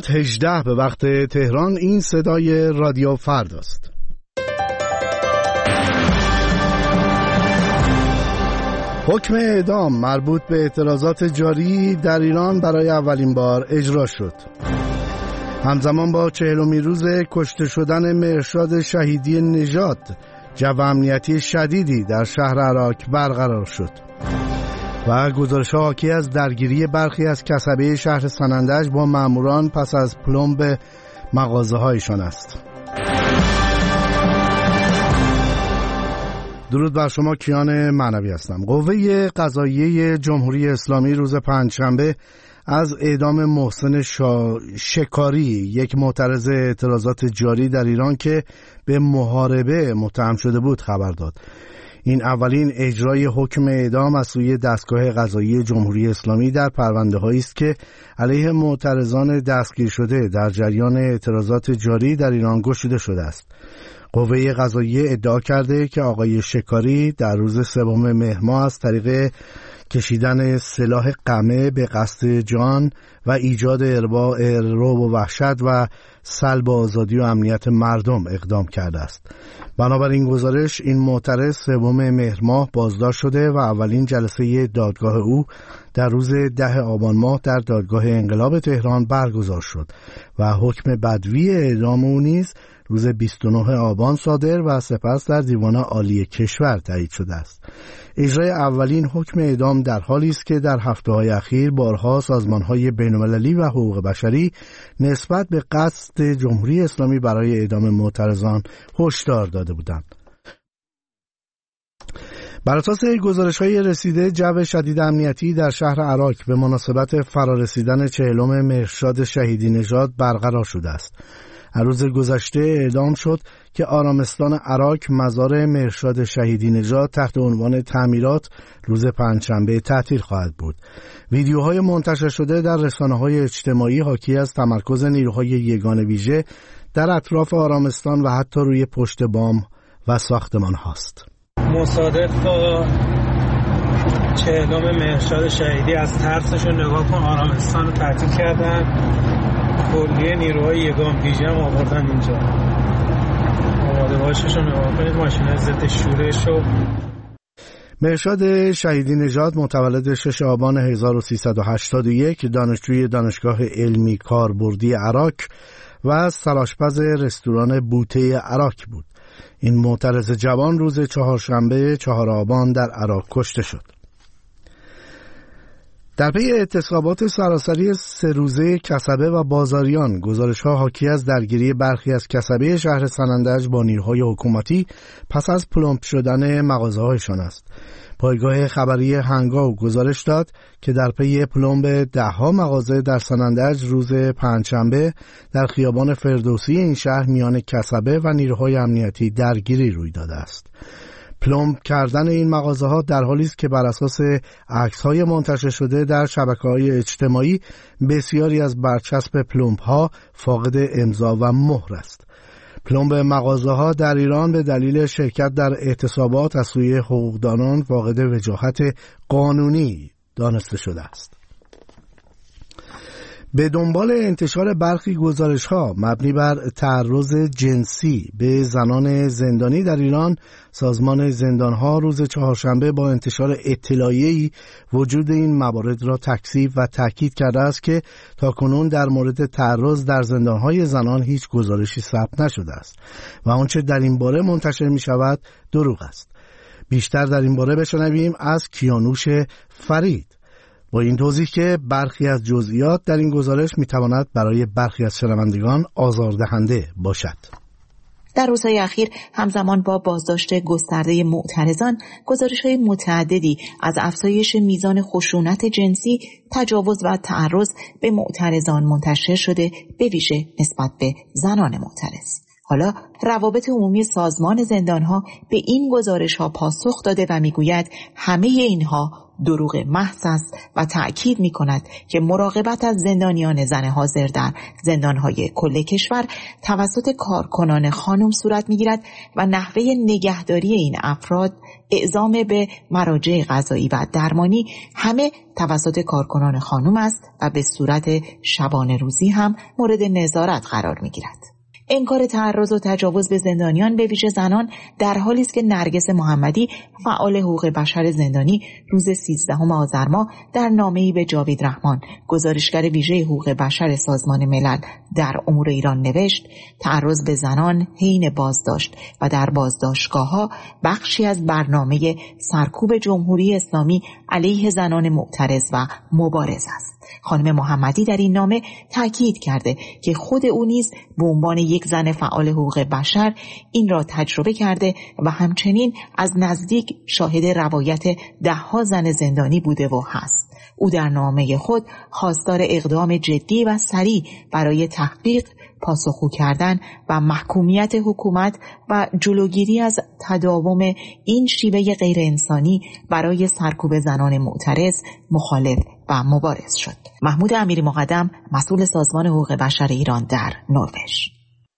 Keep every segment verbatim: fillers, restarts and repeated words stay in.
ساعت هجده به وقت تهران. این صدای رادیو فرداست. حکم اعدام مربوط به اعتراضات جاری در ایران برای اولین بار اجرا شد. همزمان با چهلمین روز کشته شدن مهرشاد شهیدی نژاد، جو امنیتی شدیدی در شهر عراک برقرار شد و گزارش‌ها حاکی از درگیری برخی از کسبه شهر سنندج با ماموران پس از پلمب مغازه‌هایشان است. درود بر شما، کیان معنوی هستم. قوه قضاییه جمهوری اسلامی روز پنجشنبه از اعدام محسن شا... شکاری، یک معترض اعتراضات جاری در ایران که به محاربه متهم شده بود، خبر داد. این اولین اجرای حکم اعدام از سوی دستگاه قضایی جمهوری اسلامی در پرونده‌هایی است که علیه معترضان دستگیر شده در جریان اعتراضات جاری در ایران گشوده شده است. قوه قضاییه ادعا کرده که آقای شکاری در روز سوم مهر ماه از طریق کشیدن سلاح قمع به قصد جان و ایجاد ارباع رعب و وحشت و سلب آزادی و امنیت مردم اقدام کرده است. بنابراین گزارش، این معترض سوم مهر ماه بازداشت شده و اولین جلسه دادگاه او در روز ده آبان ماه در دادگاه انقلاب تهران برگزار شد و حکم بدوی اعدام او نیز روز بیست و نه آبان صادر و سپس در دیوان عالی کشور تایید شده است. اجرای اولین حکم اعدام در حالی است که در هفته‌های اخیر بارها سازمان‌های بین‌المللی و حقوق بشری نسبت به قصد جمهوری اسلامی برای اعدام معترضان هشدار داده بودند. بر اساس گزارش‌های رسیده، جو شدید امنیتی در شهر عراک به مناسبت فرارسیدن چهلم مهرشاد شهیدی نژاد برقرار شده است. هر روز گذشته اعلام شد که آرامستان عراک مزار مهرشاد شهیدی نژاد تحت عنوان تعمیرات روز پنجشنبه تعطیل خواهد بود. ویدیوهای منتشر شده در رسانه‌های اجتماعی حاکی از تمرکز نیروهای یگان ویژه در اطراف آرامستان و حتی روی پشت بام و ساختمان هاست. مصادف با چهلم مهرشاد شهیدی از ترسشون نگاه کن آرامستان رو تعطیل کردن. کلیه نیروهای یگان ویژه هم آوردن اینجا. آماده باششون نگاه کنید، ماشین ضد شورش و مهرشاد شهیدی نژاد متولد شش آبان هزار و سیصد و هشتاد و یک، دانشجوی دانشگاه علمی کاربردی عراک و سرآشپز رستوران بوته عراک بود. این معترض جوان روز چهارشنبه چهار آبان در عراک کشته شد. در پی اعتصابات سراسری سه روزه کسبه و بازاریان، گزارش‌ها حاکی از درگیری برخی از کسبه شهر سنندج با نیروهای حکومتی پس از پلمب شدن مغازه‌هایشان است. پایگاه خبری هنگاو گزارش داد که در پی پلمب ده‌ها مغازه در سنندج روز پنجشنبه در خیابان فردوسی این شهر میان کسبه و نیروهای امنیتی درگیری روی داده است. پلمب کردن این مغازه‌ها در حالی است که بر اساس عکس‌های منتشر شده در شبکه‌های اجتماعی بسیاری از برچسب پلمب‌ها فاقد امضا و مهر است. پلمب مغازه‌ها در ایران به دلیل شرکت در اعتصابات از سوی حقوقدانان فاقد وجاهت قانونی دانسته شده است. به دنبال انتشار برخی گزارش‌ها مبنی بر تعرض جنسی به زنان زندانی در ایران، سازمان زندان‌ها روز چهارشنبه با انتشار اطلاعیه‌ای وجود این موارد را تکذیب و تاکید کرده است که تاکنون در مورد تعرض در زندان‌های زنان هیچ گزارشی ثبت نشده است و آنچه در این باره منتشر می‌شود دروغ است. بیشتر در این باره بشنویم از کیانوش فرید، با این توضیح که برخی از جزئیات در این گزارش میتواند برای برخی از شنوندگان آزاردهنده باشد. در روزهای اخیر همزمان با بازداشت گسترده معترضان، گزارش‌های متعددی از افزایش میزان خشونت جنسی، تجاوز و تعرض به معترضان منتشر شده، به ویژه نسبت به زنان معترض. حالا روابط عمومی سازمان زندان‌ها به این گزارش‌ها پاسخ داده و می‌گوید همه اینها دروغ محض است و تأکید می کند که مراقبت از زندانیان زن حاضر در زندانهای کل کشور توسط کارکنان خانم صورت می گیرد و نحوه نگهداری این افراد، اعزام به مراجع قضایی و درمانی همه توسط کارکنان خانم است و به صورت شبانه روزی هم مورد نظارت قرار می گیرد. انکار تعرض و تجاوز به زندانیان به ویژه زنان در حالی است که نرگس محمدی فعال حقوق بشر زندانی روز سیزدهم آذر ماه در نامه‌ای به جاوید رحمان گزارشگر ویژه حقوق بشر سازمان ملل در امور ایران نوشت: تعرض به زنان حین بازداشت و در بازداشتگاه‌ها بخشی از برنامه سرکوب جمهوری اسلامی علیه زنان معترض و مبارز است. خانم محمدی در این نامه تاکید کرده که خود او نیز به عنوان یک زن فعال حقوق بشر این را تجربه کرده و همچنین از نزدیک شاهد روایت ده‌ها زن زندانی بوده و هست. او در نامه خود خواستار اقدام جدی و سریع برای تحقیق، پاسخگو کردن و محکومیت حکومت و جلوگیری از تداوم این شیوه غیر انسانی برای سرکوب زنان معترض، مخالف و مبارز شد. محمود امیری مقدم، مسئول سازمان حقوق بشر ایران در نروژ: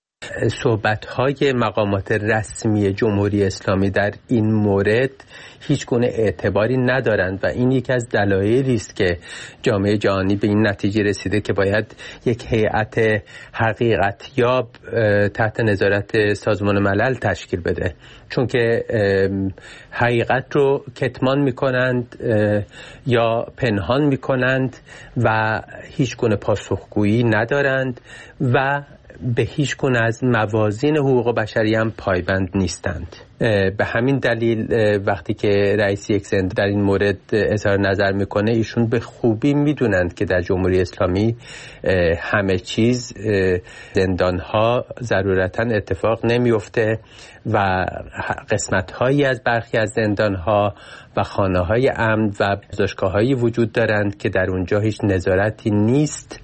صحبت‌های مقامات رسمی جمهوری اسلامی در این مورد هیچ گونه اعتباری ندارند و این یکی از دلایلی است که جامعه جهانی به این نتیجه رسیده که باید یک هیئت حقیقتیاب تحت نظارت سازمان ملل تشکیل بده، چون که حقیقت رو کتمان میکنند یا پنهان میکنند و هیچ گونه پاسخگویی ندارند و به هیچ گونه از موازین حقوق بشری هم پایبند نیستند. به همین دلیل وقتی که رئیس یک زندان در این مورد اظهار نظر میکنه، ایشون به خوبی میدونند که در جمهوری اسلامی همه چیز، زندانها ضرورتا اتفاق نمیفته و قسمت‌هایی از برخی از زندانها و خانه‌های امن و بازداشتگاه‌هایی وجود دارند که در اونجا هیچ نظارتی نیست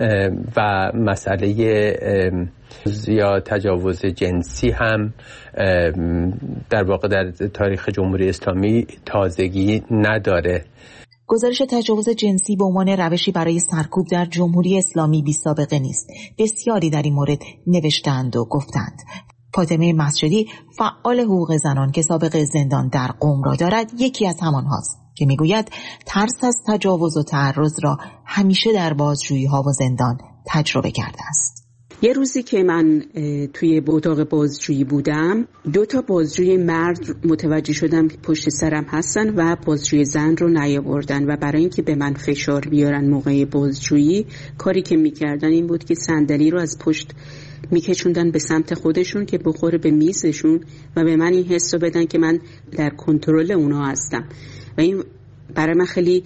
و مسئله یا تجاوز جنسی هم در واقع در تاریخ جمهوری اسلامی تازگی نداره. گزارش تجاوز جنسی به عنوان روشی برای سرکوب در جمهوری اسلامی بی سابقه نیست. بسیاری در این مورد نوشتند و گفتند. فاطمه مسجدی، فعال حقوق زنان که سابقه زندان در قم را دارد، یکی از همان هاست که میگوید ترس از تجاوز و تعرض را همیشه در بازجویی ها و زندان تجربه کرده است. یه روزی که من توی اتاق بازجویی بودم، دو تا بازجوی مرد متوجه شدم که پشت سرم هستن و بازجوی زن رو نیاوردن و برای اینکه به من فشار بیارن موقع بازجویی، کاری که میکردن این بود که صندلی رو از پشت میکشوندن به سمت خودشون که بخوره به میزشون و به من این حس رو بدن که من در کنترل اونا هستم و این برای من خیلی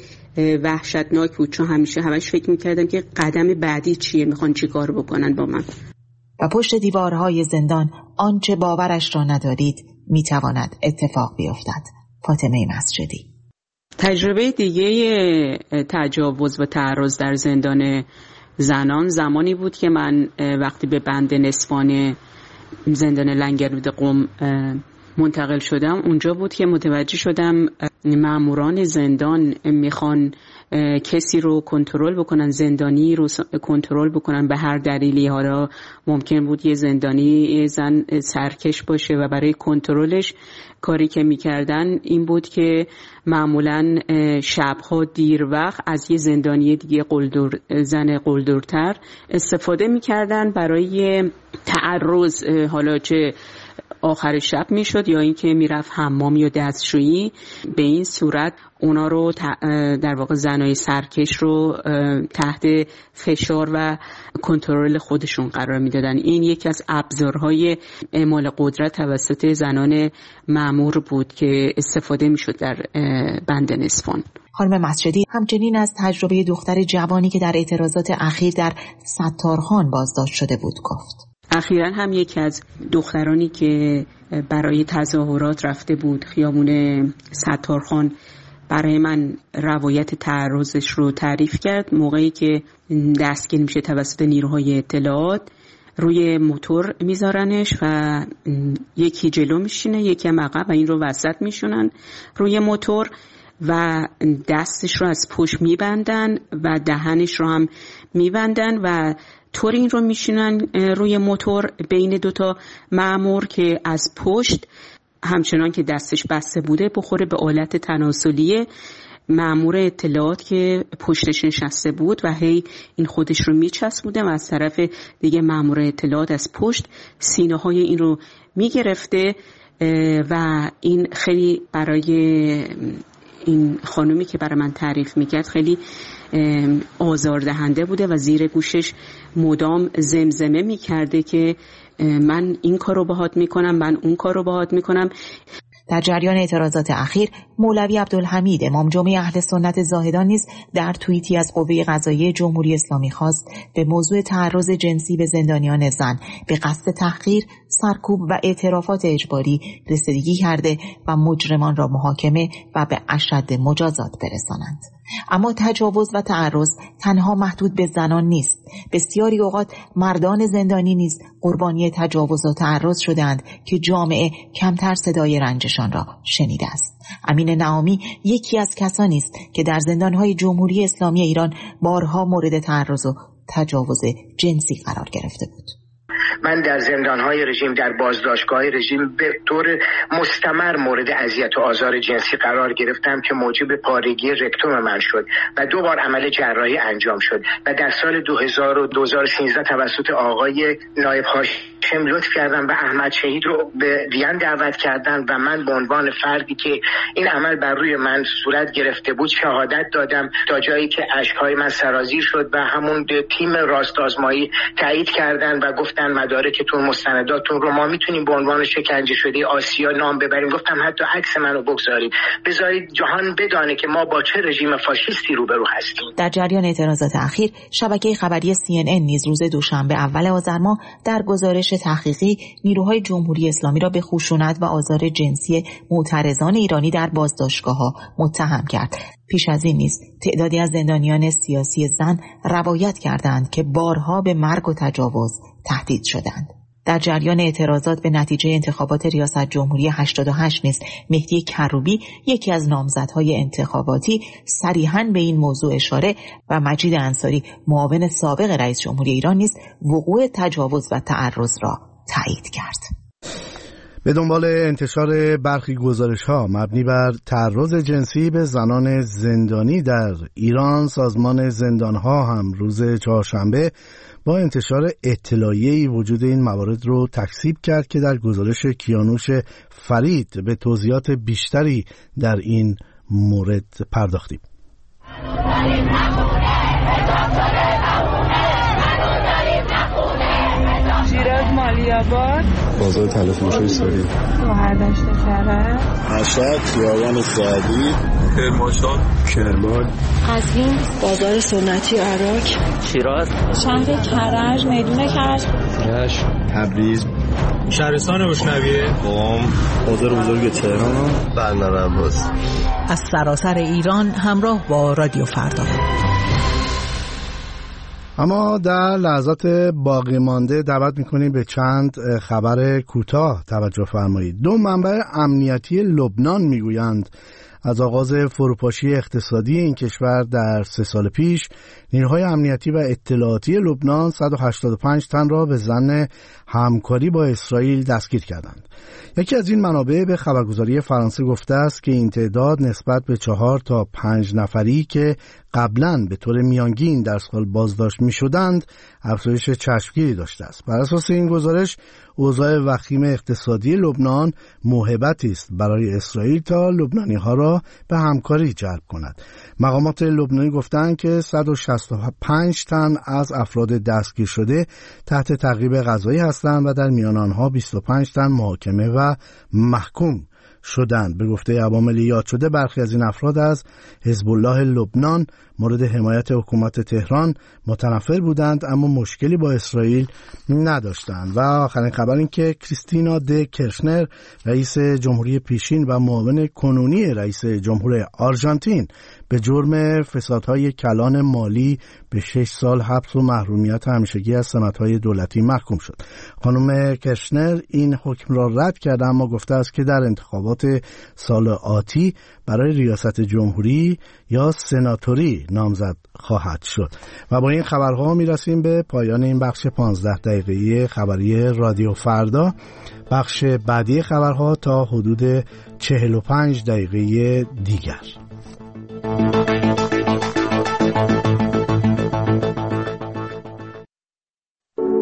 وحشتناک بود، چون همیشه همش فکر میکردم که قدم بعدی چیه، میخوان چی کار بکنن با من. و پشت دیوارهای زندان آنچه باورش را ندارید میتواند اتفاق بیفتد. فاطمه مسجدی. تجربه دیگه تجاوز و تعرض در زندان زنان زمانی بود که من وقتی به بند نسوان زندان لنگرود قم منتقل شدم، اونجا بود که متوجه شدم ماموران زندان میخوان کسی رو کنترل بکنن، زندانی رو کنترل بکنن به هر دلیلی. حالا ممکن بود یه زندانی زن سرکش باشه و برای کنترلش کاری که میکردن این بود که معمولاً شبها دیر وقت از یه زندانی دیگه قلدر زن قلدرتر استفاده میکردن برای تعرض، حالا چه آخر شب میشد یا اینکه میرفت حمام یا دستشویی. به این صورت اونا رو در واقع زنای سرکش رو تحت فشار و کنترل خودشون قرار میدادن. این یکی از ابزارهای اعمال قدرت توسط زنان مأمور بود که استفاده میشد در بند نسوان. خانم مسجدی همچنین از تجربه دختر جوانی که در اعتراضات اخیر در ستارخان بازداشت شده بود گفت. اخیراً هم یکی از دخترانی که برای تظاهرات رفته بود خیابون ستارخان برای من روایت تعرضش رو تعریف کرد. موقعی که دستگیر میشه توسط نیروهای اطلاعات، روی موتور میذارنش و یکی جلو میشینه یکی هم عقب و این رو وسط میشونن روی موتور و دستش رو از پشت میبندن و دهنش رو هم میبندن و طور این رو میشینن روی موتور بین دوتا مأمور که از پشت همچنان که دستش بسته بوده بخوره به آلت تناسلی مأمور اطلاعات که پشتش نشسته بود و هی این خودش رو میچسبوده و از طرف دیگه مأمور اطلاعات از پشت سینه های این رو میگرفته و این خیلی برای این خانومی که برای من تعریف میکرد خیلی آزاردهنده بوده و زیر گوشش مدام زمزمه میکرده که من این کارو باهات میکنم، من اون کارو باهات میکنم. در جریان اعتراضات اخیر مولوی عبدالحمید امام جمعه اهل سنت زاهدان نیز در توییتی از قوه قضاییه جمهوری اسلامی خواست به موضوع تعرض جنسی به زندانیان زن به قصد تحقیر، سرکوب و اعترافات اجباری رسیدگی کرده و مجرمان را محاکمه و به اشد مجازات برسانند. اما تجاوز و تعرض تنها محدود به زنان نیست. بسیاری اوقات مردان زندانی نیز قربانی تجاوز و تعرض شدند که جامعه کمتر صدای رنجشان را شنیده است. امین نعامی یکی از کسانی است که در زندانهای جمهوری اسلامی ایران بارها مورد تعرض و تجاوز جنسی قرار گرفته بود. من در زندان‌های رژیم، در بازداشتگاه‌های رژیم به طور مستمر مورد اذیت و آزار جنسی قرار گرفتم که موجب پارگی رکتوم من شد و دو بار عمل جراحی انجام شد و در سال دو هزار و دو هزار و سیزده توسط آقای نایب هاشم لطف کردن و احمد شهید رو به وین دعوت کردن و من به عنوان فردی که این عمل بر روی من صورت گرفته بود شهادت دادم تا جایی که اشک‌های من سرازیر شد و همون تیم راست آزمایی تایید کردن و گفتن مدارکتون، مستنداتون رو ما میتونیم به عنوان شکنجه شده آسیا نام ببریم. گفتم حتی عکس منو بگذارید، بذارید جهان بدانه که ما با چه رژیم فاشیستی روبرو هستیم. در جریان اعتراضات اخیر شبکه خبری سی ان ان نیز روز دوشنبه اول آذر ماه در گزارش تحقیقی نیروهای جمهوری اسلامی را به خشونت و آزار جنسی معترضان ایرانی در بازداشتگاه‌ها متهم کرد. پیش از این نیز تعدادی از زندانیان سیاسی زن روایت کردند که بارها به مرگ و تجاوز تهدید شدند. در جریان اعتراضات به نتیجه انتخابات ریاست جمهوری هشتاد و هشت نیز مهدی کروبی یکی از نامزدهای انتخاباتی صریحاً به این موضوع اشاره و مجید انصاری معاون سابق رئیس جمهوری ایران نیز وقوع تجاوز و تعرض را تایید کرد. به دنبال انتشار برخی گزارش‌ها مبنی بر تعرض جنسی به زنان زندانی در ایران، سازمان زندان‌ها هم روز چهارشنبه با انتشار اطلاعیه‌ای وجود این موارد رو تکذیب کرد که در گزارش کیانوش فرید به توضیحات بیشتری در این مورد پرداختیم. شیراز مالیاباد، بازار تلفروشی ساری، گوهردشت کرج، مشهد، خیابان سعدی، کرمانشاه، کرمان، قزوین، بازار سنتی عراق، شیراز، شهر کرج، میدون کرج، رشت، تبریز، شهرستان بشنویه، قم، بازار بزرگ تهران، بندر عباس. از سراسر ایران همراه با رادیو فردا. اما در لحظات باقی مانده دعوت می‌کنیم به چند خبر کوتاه توجه فرمایید. دو منبع امنیتی لبنان میگویند از آغاز فروپاشی اقتصادی این کشور در سه سال پیش نیروهای امنیتی و اطلاعاتی لبنان صد و هشتاد و پنج تن را به ظن همکاری با اسرائیل دستگیر کردند. یکی از این منابع به خبرگزاری فرانسه گفته است که این تعداد نسبت به چهار تا پنج نفری که قبلاً به طور میانگین در سال بازداشت می شدند افزایش چشمگیری داشته است. بر اساس این گزارش اوضاع وخیم اقتصادی لبنان موهبتی است برای اسرائیل تا لبنانی ها را به همکاری جلب کند. مقامات لبنانی گفتند که صد و شصت و پنج تن از افراد دستگیر شده تحت تعقیب قضایی هستند و در میان آنها بیست و پنج تن محاکمه و محکوم شدند. به گفته عوامل یاد شده برخی از این افراد از حزب الله لبنان مورد حمایت حکومت تهران متنفر بودند اما مشکلی با اسرائیل نداشتند. و آخرین خبر این که کریستینا د کرشنر رئیس جمهوری پیشین و معاون کنونی رئیس جمهور آرژانتین به جرم فسادهای کلان مالی به شش سال حبس و محرومیت همیشگی از سمت‌های دولتی محکوم شد. خانم کرشنر این حکم را رد کرده، اما گفته است که در انتخابات سال آتی برای ریاست جمهوری یا سناتوری نامزد خواهد شد. و با این خبرها میرسیم به پایان این بخش پانزده دقیقه‌ای خبری رادیو فردا. بخش بعدی خبرها تا حدود چهل و پنج دقیقه دیگر.